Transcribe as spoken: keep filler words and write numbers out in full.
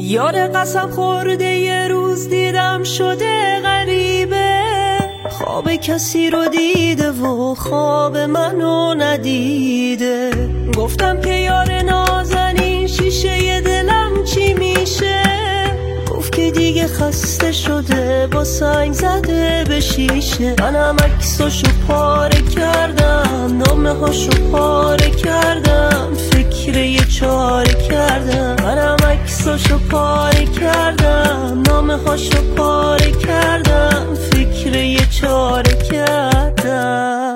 یاد قسم خورده یه روز دیدم شده غریبه، خواب کسی رو دیده و خواب منو ندیده. گفتم که یار نازنین شیشه ی دلم چی میشه، گفت که دیگه خسته شده با سنگ زده به شیشه. منم عکساشو پاره کردم، نامه هاشو پاره کردم، فکر یه چاره کردم. منم عکساشو پاره کردم، نامه هاشو پاره کردم، فکر یه چاره کردم.